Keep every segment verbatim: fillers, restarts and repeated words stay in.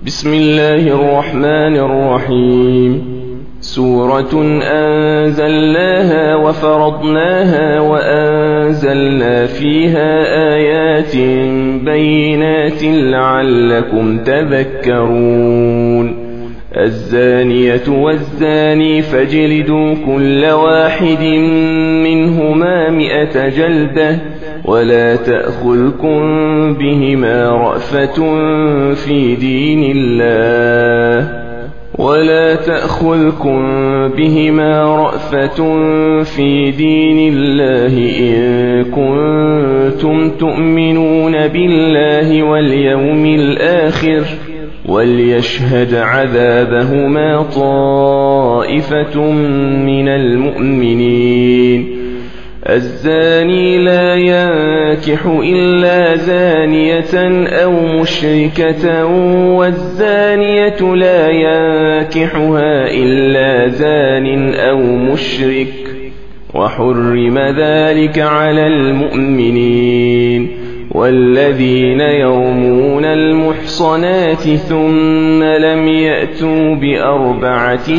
بسم الله الرحمن الرحيم. سورة أنزلناها وفرضناها وأنزلنا فيها آيات بينات لعلكم تذكرون. الزانية والزاني فاجلدوا كل واحد منهما مئة جلدة ولا تأخذكم بهما رأفة في دين الله ولا تأخذكم بهما رأفة في دين الله إن كنتم تؤمنون بالله واليوم الآخر وليشهد عذابهما طائفة من المؤمنين. الزاني لا ينكح إلا زانية أو مشركة والزانية لا ينكحها إلا زان أو مشرك وحرم ذلك على المؤمنين. والذين يرمون المحصنات ثم لم يأتوا بأربعة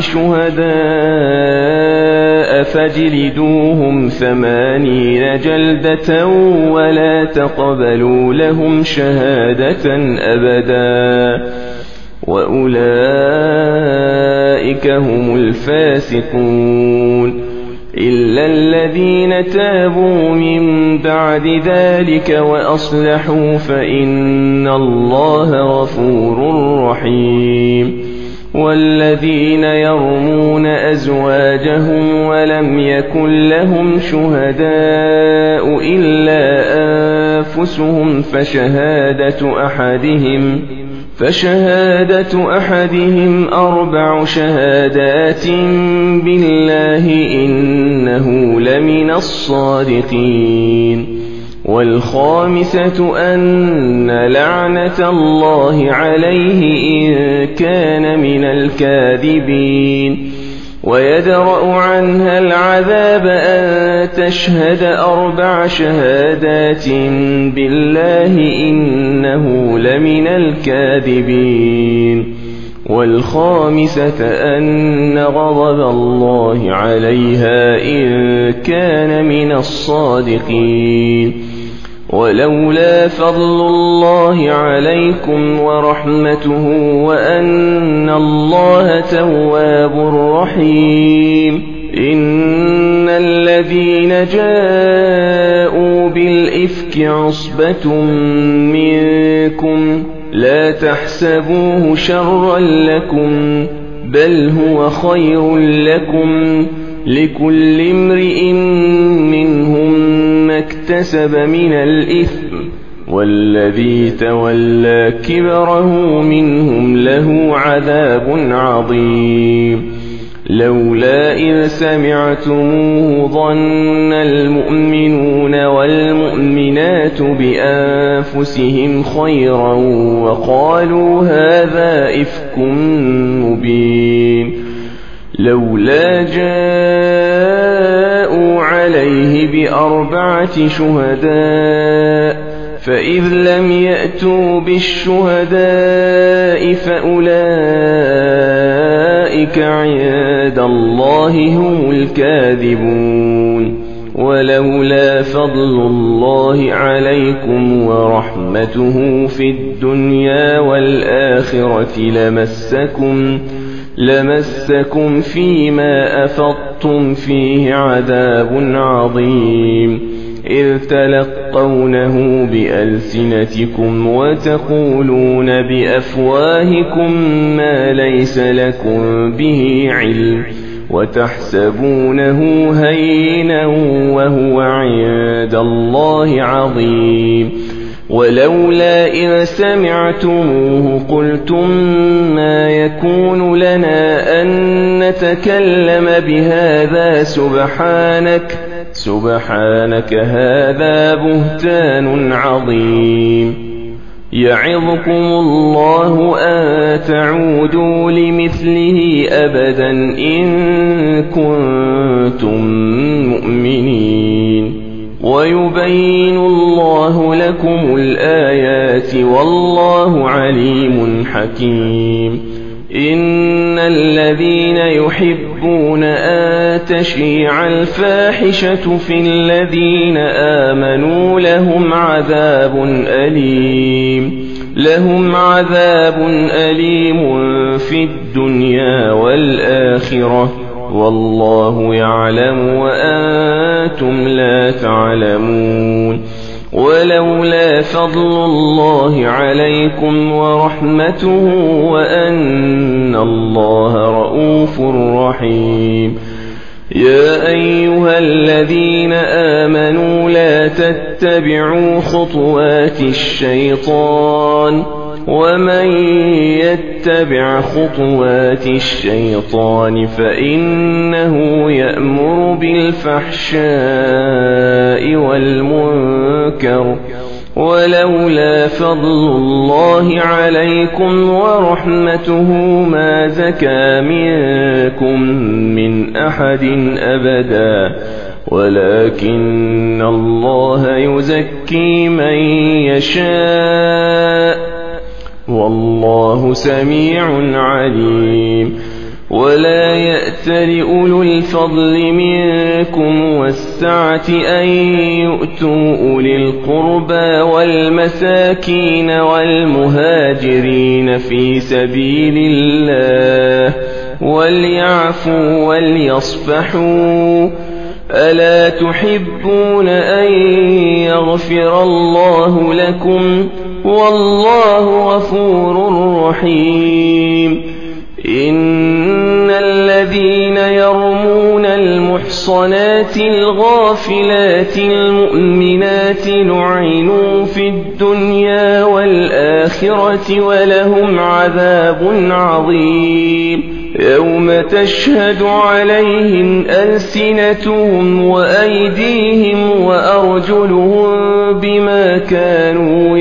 شهداء فاجلدوهم ثمانين جلدة ولا تقبلوا لهم شهادة أبدا وأولئك هم الفاسقون إلا الذين تابوا من بعد ذلك وأصلحوا فإن الله غفور رحيم. والذين يرمون أزواجهم ولم يكن لهم شهداء إلا أنفسهم فشهادة أحدهم فشهادة أحدهم أربع شهادات بالله إنه لمن الصادقين. والخامسة أن لعنة الله عليه إن كان من الكاذبين. ويدرأ عنها العذاب أن تشهد أربع شهادات بالله إنه لمن الكاذبين. والخامسة أن غضب الله عليها إن كان من الصادقين. ولولا فضل الله عليكم ورحمته وأن الله تواب رحيم إن الذين جاءوا بالإفك عصبة منكم لا تحسبوه شرا لكم بل هو خير لكم لكل امرئ منهم ما اكتسب من الإثم والذي تولى كبره منهم له عذاب عظيم. لولا إذ سمعتموه ظن المؤمنون والمؤمنات بأنفسهم خيرا وقالوا هذا إفك مبين. لولا جاءوا عليه بأربعة شهداء فإذ لم يأتوا بالشهداء فأولئك عند الله هم الكاذبون. ولولا فضل الله عليكم ورحمته في الدنيا والآخرة لمسكم لمسكم فيما أفضتم فيه عذاب عظيم إذ تلقونه بألسنتكم وتقولون بأفواهكم ما ليس لكم به علم وتحسبونه هينا وهو عند الله عظيم. ولولا إذ سمعتموه قلتم ما يكون لنا أن نتكلم بهذا سبحانك سبحانك هذا بهتان عظيم. يعظكم الله أن تعودوا لمثله أبدا إن كنتم مؤمنين. ويبين الله لكم الآيات والله عليم حكيم. إن الذين يحبون أن تشيع الفاحشة في الذين آمنوا لهم عذاب أليم لهم عذاب أليم في الدنيا والآخرة والله يعلم وأنتم لا تعلمون. ولولا فضل الله عليكم ورحمته وأن الله رؤوف رحيم. يا أيها الذين آمنوا لا تتبعوا خطوات الشيطان ومن يتبع خطوات الشيطان فإنه يأمر بالفحشاء والمنكر ولولا فضل الله عليكم ورحمته ما زكى منكم من أحد أبدا ولكن الله يزكي من يشاء والله سميع عليم. ولا يأتل أولو الفضل منكم والسعة أن يؤتوا أولي القربى والمساكين والمهاجرين في سبيل الله وليعفوا وليصفحوا ألا تحبون أن يغفر الله لكم والله غفور رحيم. إن الذين يرمون المحصنات الغافلات المؤمنات لعنوا في الدنيا والآخرة ولهم عذاب عظيم. يوم تشهد عليهم ألسنتهم وأيديهم وأرجلهم بما كانوا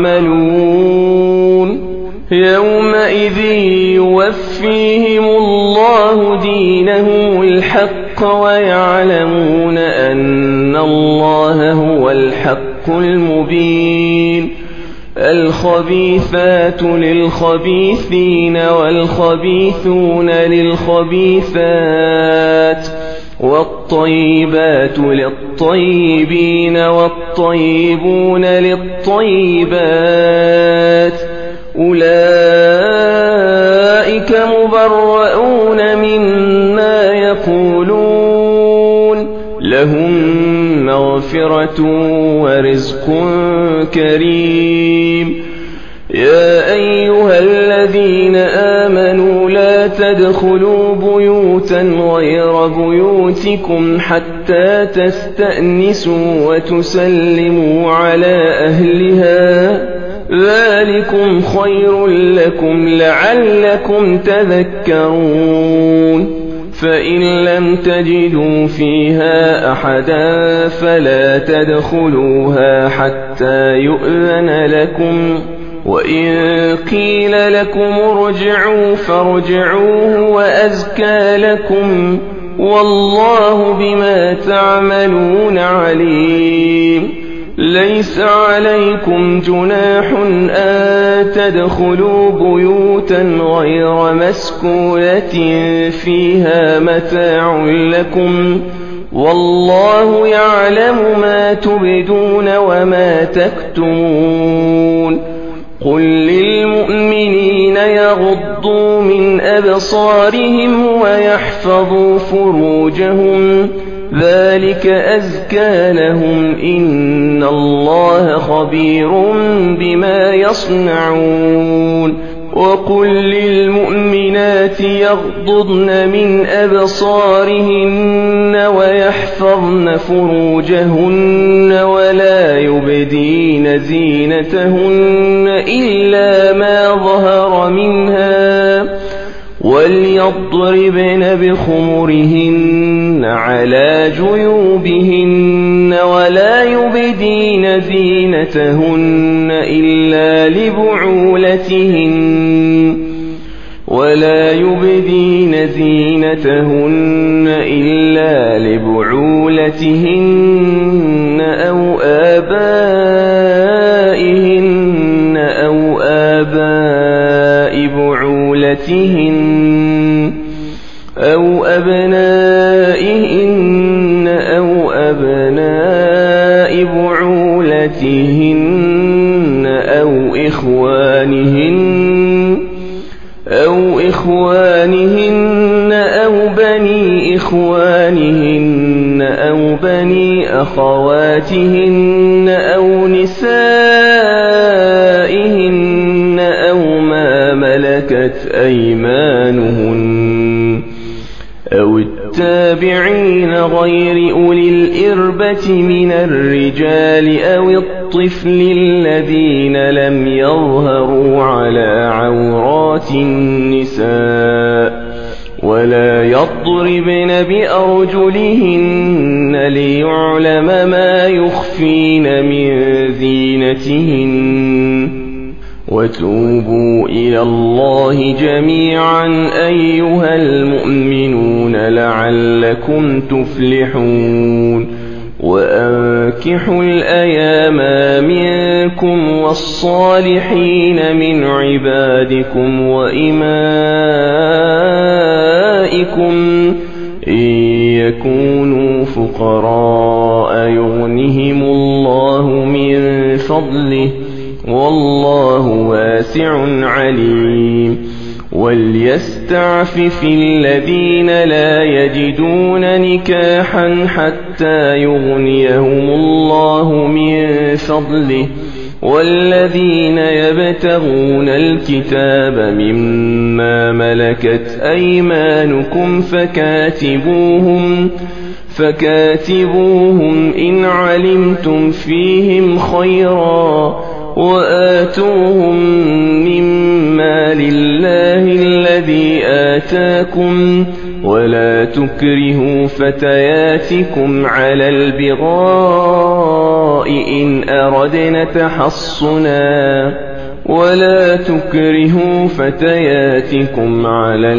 يعملون يومئذ يوفيهم الله دينهم الحق ويعلمون أن الله هو الحق المبين. الخبيثات للخبيثين والخبيثون للخبيثات والطيبات للطيبين والطيبون للطيبات أولئك مبرؤون مما يقولون لهم مغفرة ورزق كريم. يا أيها الذين آمنوا لا تدخلوا بيوتا غير بيوتكم حتى تستأنسوا وتسلموا على أهلها ذلكم خير لكم لعلكم تذكرون. فإن لم تجدوا فيها أحدا فلا تدخلوها حتى يؤذن لكم وإن قيل لكم ارجعوا فارجعوا وأزكى لكم والله بما تعملون عليم. ليس عليكم جناح أن تدخلوا بيوتا غير مسكونة فيها متاع لكم والله يعلم ما تبدون وما تكتمون. قل للمؤمنين يغضوا من أبصارهم ويحفظوا فروجهم ذلك أزكى لهم إن الله خبير بما يصنعون. وقل للمؤمنات يغضضن من أبصارهن ويحفظن فروجهن ولا يبدين زينتهن إلا ما ظهر منها وليضربن بخمرهن على جيوبهن ولا يبدين زينتهن إلا لبعولتهن ولا يبدين زينتهن إلا لبعولتهن بعولتهن أو أبنائهن أو أبناء بعولتهن أو إخوانهن أو إخوانهن أو بني إخوانهن أو بني أخواتهن أو نسائهن أو ما ملكت أيمانهن أو التابعين غير أولي الإربة من الرجال أو الطفل الذين لم يظهروا على عورات النساء ولا يضربن بأرجلهن ليعلم ما يخفين من زينتهن وتوبوا إلى الله جميعا أيها المؤمنون لعلكم تفلحون وأنكحوا الأيام منكم والصالحين من عبادكم وإمائكم إن يكونوا فقراء يغنهم الله من فضله والله واسع عليم وليستعفف الذين لا يجدون نكاحا حتى يغنيهم الله من فضله والذين يبتغون الكتاب مما ملكت أيمانكم فكاتبوهم فكاتبوهم إن علمتم فيهم خيرا وآتوهم مما لله الذي آتاكم ولا تكرهوا فتياتكم على البغاء إن أردنا تحصنا ولا تكرهوا فتياتكم على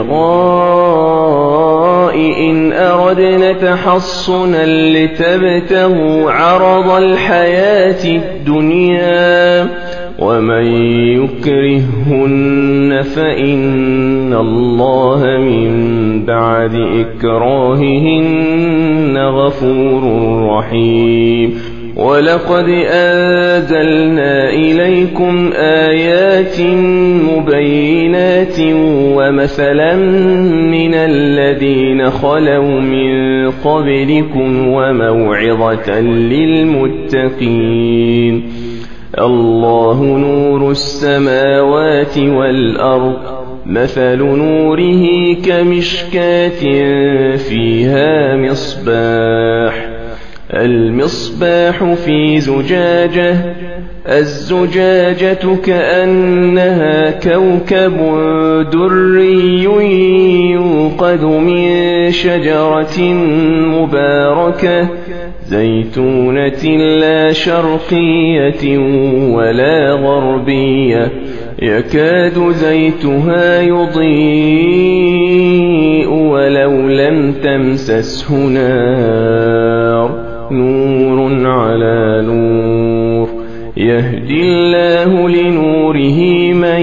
البغاء إن أردنا تحصنا لتبتغوا عرض الحياة الدنيا ومن يكرههن فإن الله من بعد إكراههن غفور رحيم ولقد أنزلنا إليكم آيات مبينات ومثلا من الذين خلوا من قبلكم وموعظة للمتقين الله نور السماوات والأرض مثل نوره كمشكاة فيها مصباح المصباح في زجاجة الزجاجة كأنها كوكب دري يوقد من شجرة مباركة زيتونة لا شرقية ولا غربية يكاد زيتها يضيء ولو لم تمسسه نار نور على نور يهدي الله لنوره من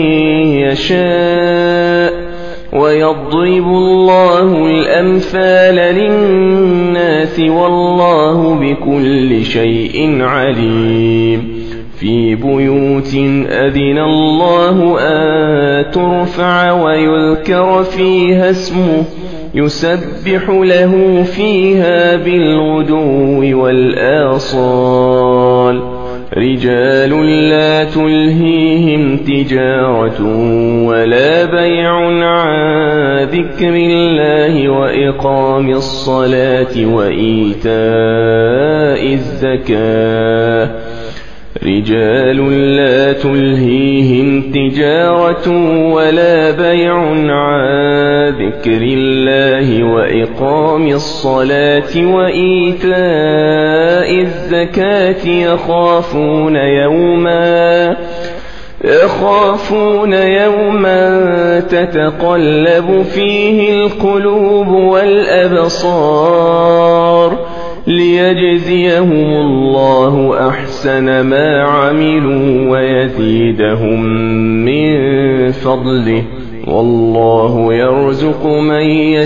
يشاء ويضرب الله الأمثال للناس والله بكل شيء عليم في بيوت أذن الله أن ترفع ويذكر فيها اسمه يسبح له فيها بالغدو والآصال رجال لا تلهيهم تجارة ولا بيع عن ذكر الله وإقام الصلاة وإيتاء الزكاة رجال لا تلهيهم تجارة ولا بيع عن ذكر الله وإقام الصلاة وإيتاء الزكاة يخافون يوما يخافون يوما تتقلب فيه القلوب والأبصار ليجزيهم الله أحسن ما عملوا ويزيدهم من فضله، والله يرزق من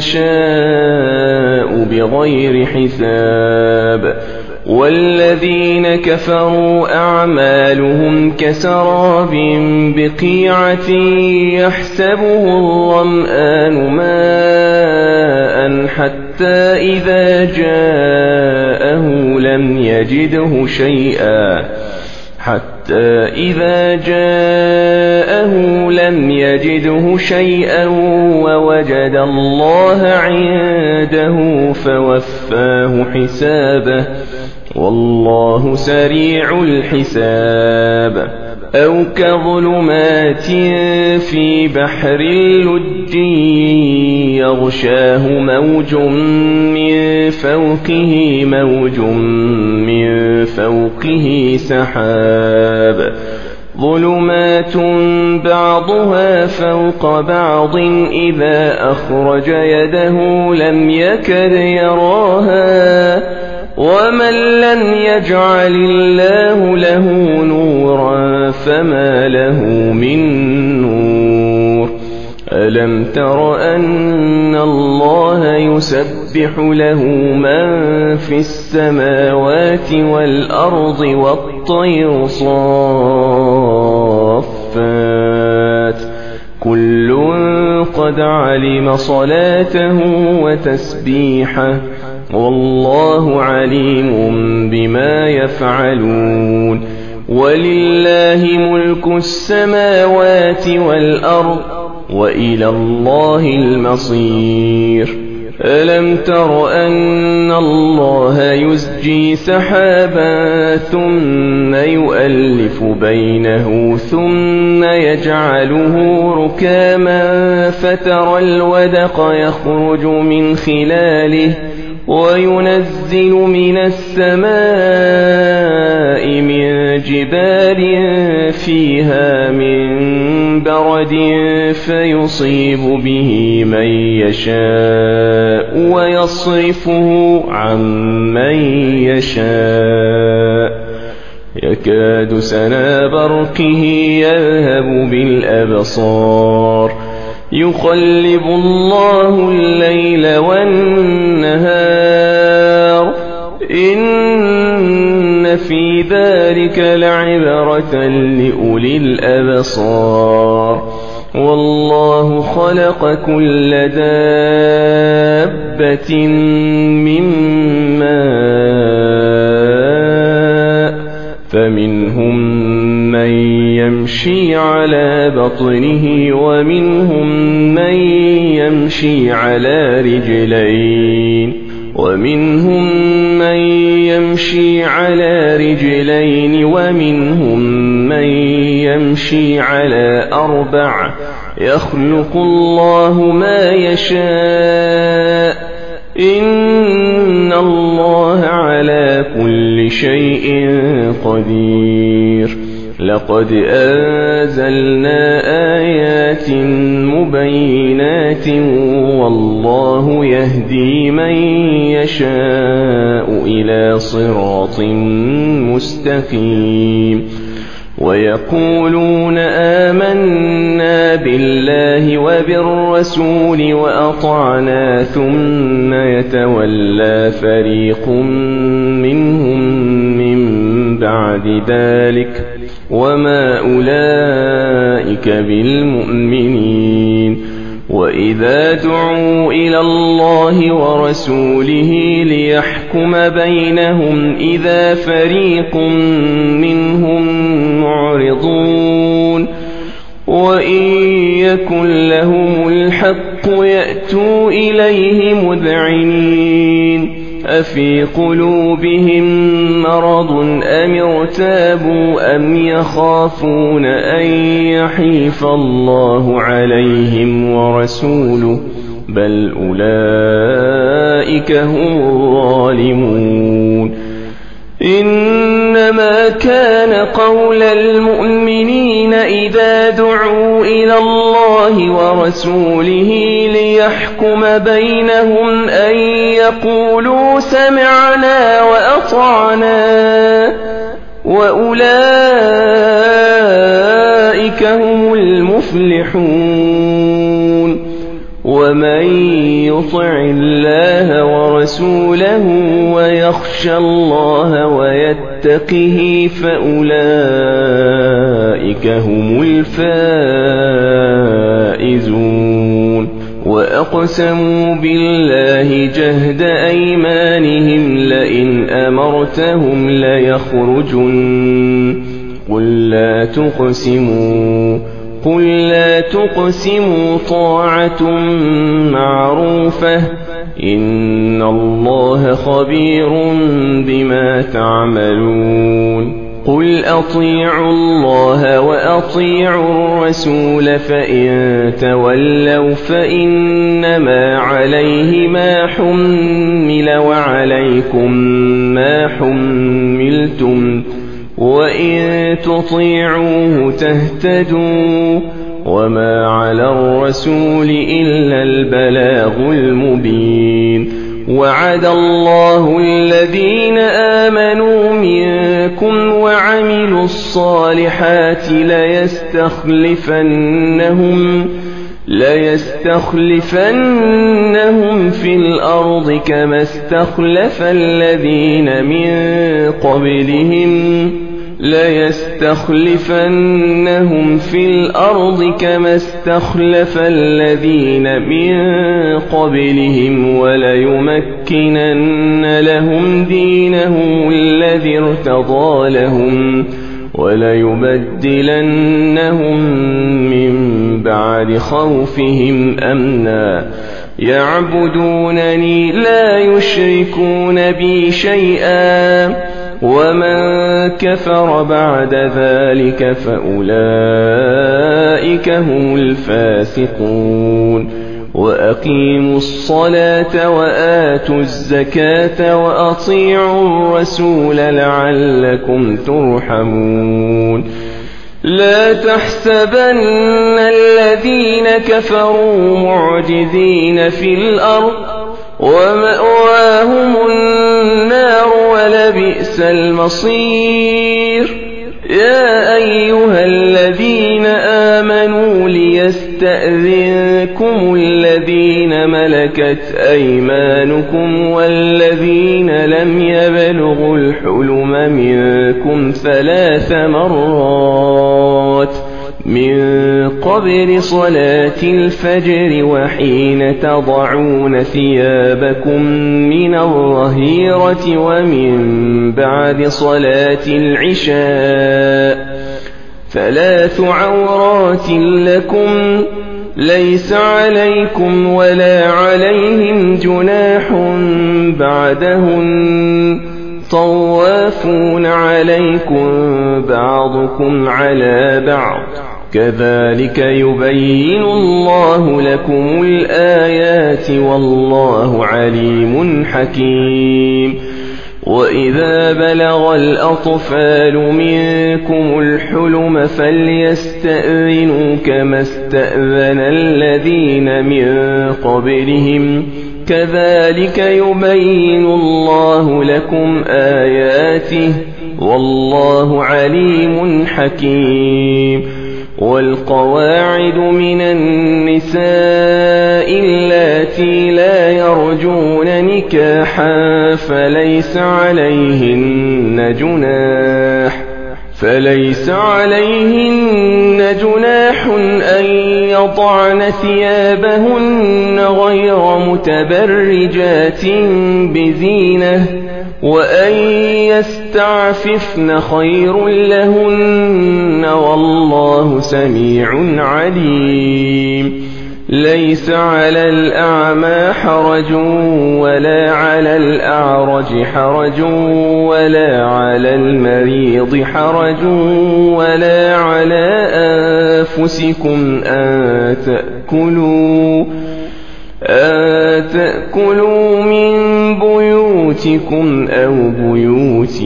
يشاء بغير حساب. والذين كفروا أعمالهم كسراب بقيعة يحسبه الظمآن ماء حتى إذا جاءه لم يجده شيئا حتى إذا جاءه لم يجده شيئا ووجد الله عنده فوفاه حسابه، والله سريع الحساب. أو كظلمات في بحر لج يغشاه موج من فوقه موج من فوقه سحاب، ظلمات بعضها فوق بعض إذا أخرج يده لم يكد يراها، ومن لم يجعل الله له نورا فما له من نور. ألم تر أن الله يسبح له من في السماوات والأرض والطير صافات، كل قد علم صلاته وتسبيحه، والله عليم بما يفعلون. ولله ملك السماوات والأرض وإلى الله المصير. ألم تر أن الله يزجي سحابا ثم يؤلف بينه ثم يجعله ركاما فترى الودق يخرج من خلاله وينزل من السماء من جبال فيها من برد فيصيب به من يشاء ويصرفه عن من يشاء، يكاد سنا برقه يذهب بالأبصار، يقلب الله الليل والنهار، إن في ذلك لعبرة لأولي الأبصار. والله خلق كل دابة من ماء فمنهم من يمشي على بطنه ومنهم من يمشي على رجلين ومنهم من يمشي على رجلين ومنهم من يمشي على أربع، يخلق الله ما يشاء، إن الله على كل شيء قدير. لقد أنزلنا آيات مبينات والله يهدي من يشاء إلى صراط مستقيم. ويقولون آمنا بالله وبالرسول وأطعنا ثم يتولى فريق منهم من بعد ذلك وما أولئك بالمؤمنين. وإذا دعوا إلى الله ورسوله ليحكم بينهم إذا فريق منهم معرضون، وإن يكن لهم الحق يأتوا إليه مذعنين، أفي قلوبهم مرض أم ارتابوا أم يخافون أن يحيف الله عليهم ورسوله، بل أولئك هم الظالمون. إنما كان قول المؤمنين إذا دعوا إلى الله ورسوله ليحكم بينهم أن يقولوا سمعنا وأطعنا وأولئك هم المفلحون. ومن يطع الله ورسوله ويخشى الله ويتقه فأولئك هم الفائزون. وأقسموا بالله جهد أيمانهم لئن أمرتهم ليخرجن قل لا تقسموا قل لا تقسموا طاعة معروفة إن الله خبير بما تعملون. قل أطيعوا الله وأطيعوا الرسول فإن تولوا فإنما عليه ما حمل وعليكم ما حملتم وإن تطيعوه تهتدوا وما على الرسول إلا البلاغ المبين. وعد الله الذين آمنوا منكم وعملوا الصالحات ليستخلفنهم ليستخلفنهم في الأرض كما استخلف الذين من قبلهم ليستخلفنهم في الأرض كما استخلف الذين من قبلهم وليمكنن لهم دينهم الذي ارتضى لهم وليبدلنهم من بعد خوفهم أمنا يعبدونني لا يشركون بي شيئا ومن كفر بعد ذلك فأولئك هم الفاسقون. وأقيموا الصلاة وآتوا الزكاة وأطيعوا الرسول لعلكم ترحمون. لا تحسبن الذين كفروا معجزين في الأرض ومأواهم النار ولبئس المصير. يا أيها الذين آمنوا ليستأذنكم الذين ملكت أيمانكم والذين لم يبلغوا الحلم منكم ثلاث مرات من قبل صلاة الفجر وحين تضعون ثيابكم من الظهيرة ومن بعد صلاة العشاء ثلاث عورات لكم ليس عليكم ولا عليهم جناح بعدهن طوافون عليكم بعضكم على بعض كذلك يبين الله لكم الآيات والله عليم حكيم. وإذا بلغ الأطفال منكم الحلم فليستأذنوا كما استأذن الذين من قبلهم كذلك يبين الله لكم آياته والله عليم حكيم. والقواعد من النساء اللاتي لا يرجون نكاحا فليس عليهن جناح فليس عليهن جناح أن يضعن ثيابهن غير متبرجات بزينة وأن يستعففن خير لهن والله سميع عليم. ليس على الأعمى حرج ولا على الأعرج حرج ولا على المريض حرج ولا على أنفسكم أن تأكلوا أن تأكلوا من بيوتكم بيوتكم أو بيوت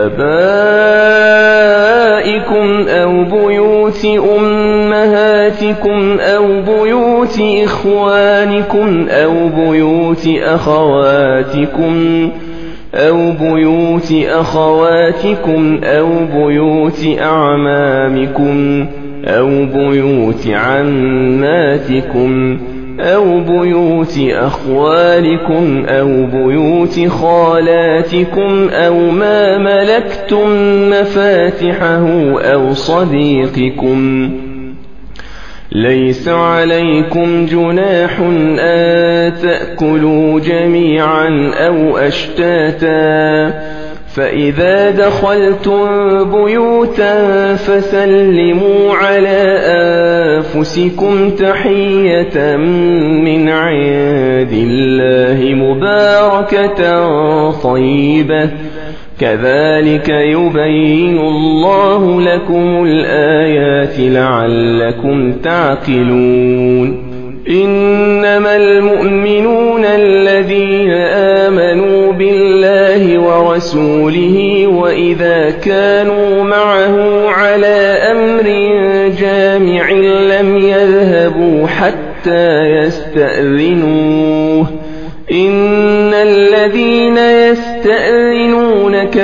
آبائكم أو بيوت أمهاتكم أو بيوت إخوانكم أو بيوت أخواتكم أو بيوت أخواتكم أو بيوت أعمامكم أو بيوت عماتكم أو بيوت أخوالكم أو بيوت خالاتكم أو ما ملكتم مفاتحه أو صديقكم. ليس عليكم جناح أن تأكلوا جميعا أو أشتاتا، فإذا دخلتم بيوتا فسلموا على أنفسكم تحية من عند الله مباركة طيبة، كذلك يبين الله لكم الآيات لعلكم تعقلون. إنما المؤمنون الذين آمنوا بالله ورسوله وإذا كانوا معه على أمر جامع لم يذهبوا حتى يستأذنوه. إن الذين يستأذنونك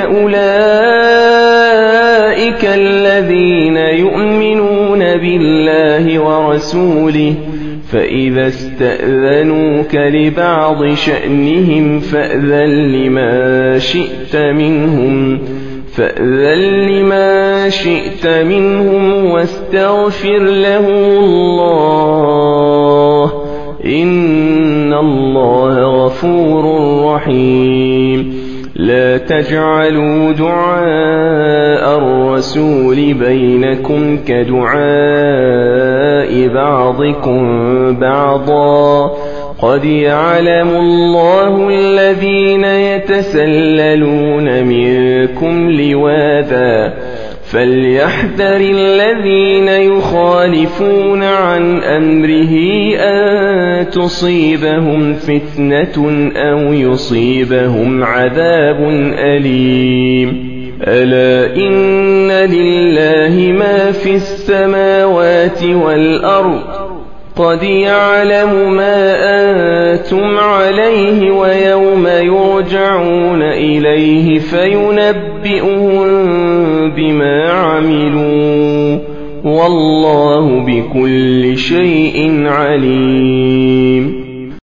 أولئك الذين يؤمنون بالله ورسوله، فإذا استأذنوك لبعض شأنهم فأذن لما شئت منهم فأذن لما شئت منهم واستغفر له الله، إن الله غفور رحيم. لا تجعلوا دعاء الرسول بينكم كدعاء بعضكم بعضا، قد يعلم الله الذين يتسللون منكم لواذا، فليحذر الذين يخالفون عن أمره أن تصيبهم فتنة أو يصيبهم عذاب أليم. ألا إن لله ما في السماوات والأرض، قد يعلم ما أنتم عليه ويوم يرجعون إليه فينبئهم بما عملوا، والله بكل شيء عليم.